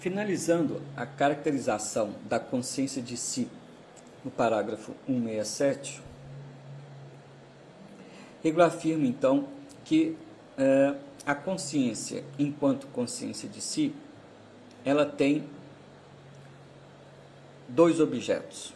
Finalizando a caracterização da consciência de si no parágrafo 167, Hegel afirma então que a consciência, enquanto consciência de si, ela tem dois objetos.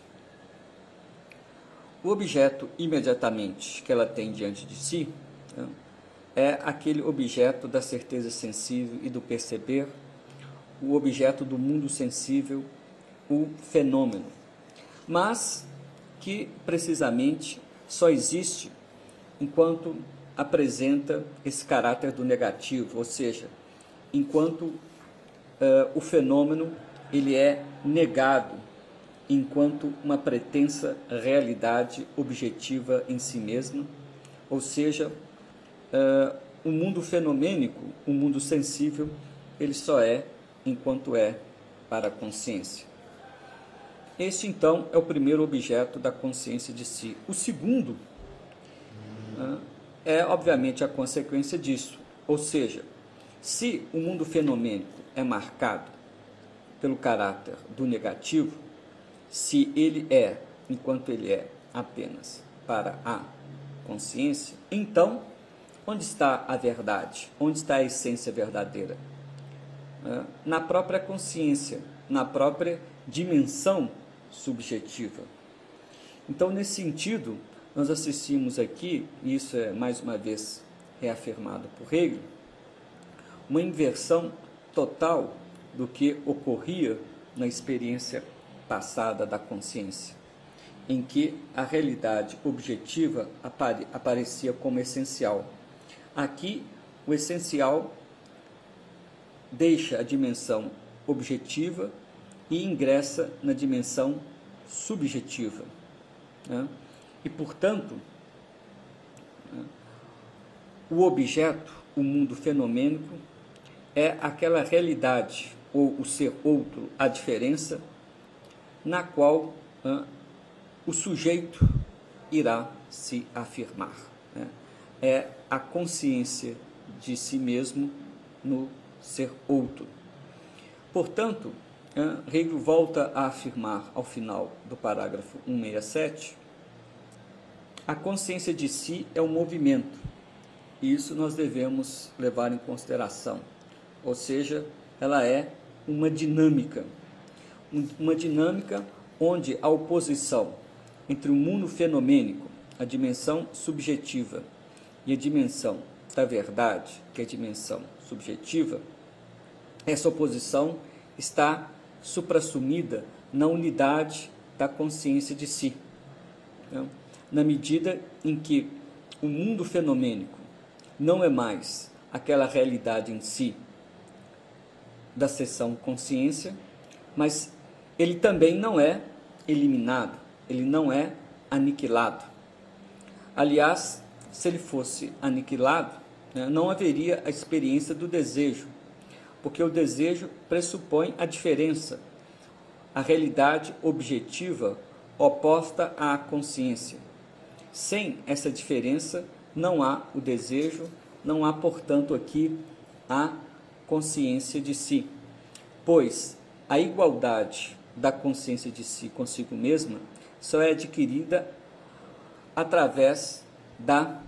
O objeto imediatamente que ela tem diante de si é aquele objeto da certeza sensível e do perceber, o objeto do mundo sensível, o fenômeno, mas que precisamente só existe enquanto apresenta esse caráter do negativo, ou seja, enquanto o fenômeno ele é negado enquanto uma pretensa realidade objetiva em si mesma, ou seja, o mundo fenomênico, o mundo sensível, ele só é enquanto é para a consciência. Este, então, é o primeiro objeto da consciência de si. O segundo é, obviamente, a consequência disso. Ou seja, se o mundo fenomênico é marcado pelo caráter do negativo, se ele é, enquanto ele é apenas para a consciência, então, onde está a verdade? Onde está a essência verdadeira? Na própria consciência, na própria dimensão subjetiva. Então, nesse sentido, nós assistimos aqui, e isso é mais uma vez reafirmado por Hegel, uma inversão total do que ocorria na experiência passada da consciência, em que a realidade objetiva aparecia como essencial. Aqui, o essencial deixa a dimensão objetiva e ingressa na dimensão subjetiva. E, portanto, o objeto, o mundo fenomênico, é aquela realidade, ou o ser outro, a diferença, na qual o sujeito irá se afirmar. É a consciência de si mesmo no ser outro. Portanto, Hegel volta a afirmar ao final do parágrafo 167, a consciência de si é um movimento, e isso nós devemos levar em consideração, ou seja, ela é uma dinâmica onde a oposição entre o mundo fenomênico, a dimensão subjetiva, e a dimensão da verdade, que é a dimensão subjetiva, essa oposição está suprassumida na unidade da consciência de si. Na medida em que o mundo fenomênico não é mais aquela realidade em si da seção consciência, mas ele também não é eliminado, ele não é aniquilado. Aliás, se ele fosse aniquilado, não haveria a experiência do desejo, porque o desejo pressupõe a diferença, a realidade objetiva oposta à consciência. Sem essa diferença, não há o desejo, não há, portanto, aqui a consciência de si, pois a igualdade da consciência de si consigo mesma só é adquirida através da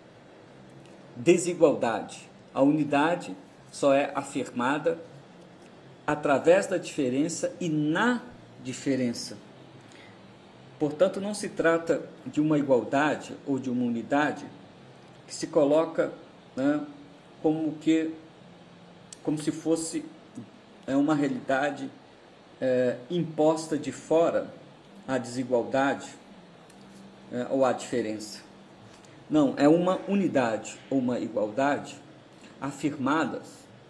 desigualdade. A unidade só é afirmada através da diferença e na diferença. Portanto, não se trata de uma igualdade ou de uma unidade que se coloca como se fosse uma realidade imposta de fora à desigualdade ou à diferença. Não, é uma unidade ou uma igualdade afirmadas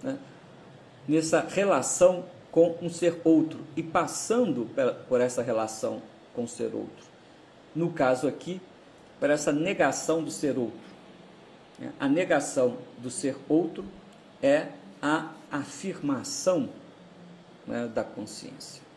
nessa relação com um ser outro e passando por essa relação com o ser outro. No caso aqui, por essa negação do ser outro. A negação do ser outro é a afirmação da consciência.